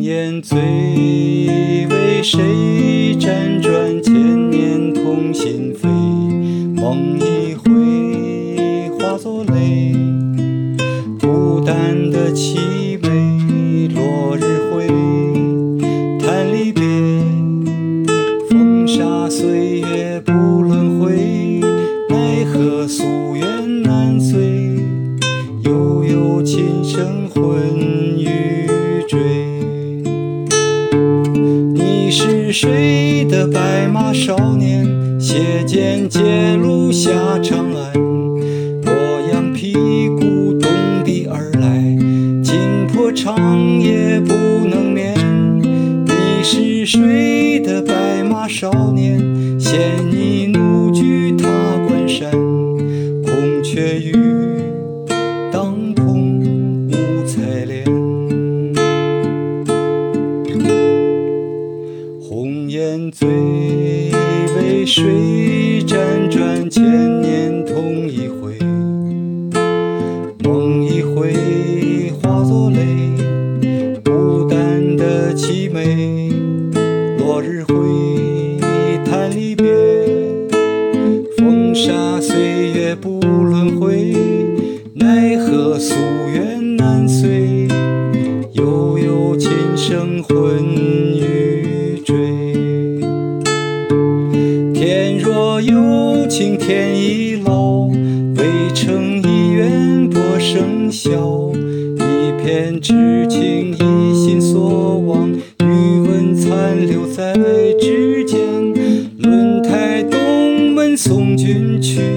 烟醉，为谁辗转千年同心扉？梦一回，化作泪，孤单的凄美。落日晖，叹离别，风沙岁月不轮回，奈何夙愿难遂，悠悠琴声昏欲坠。你是谁的白马少年？斜剑揭露下长安，洛阳皮鼓动地而来，惊破长夜不能眠。你是谁的白马少年？现已怒举踏关山，孔雀玉，当空无采莲。红颜醉，为谁辗转千年同一回？梦一回，化作泪，孤单的凄美。落日晖，叹离别，风沙岁月不轮回，奈何夙愿难遂，悠悠琴声昏欲坠。天若有情天亦老，渭城一愿薄生晓。一片痴情一心所望，余温残留在指尖。轮台东门送君去，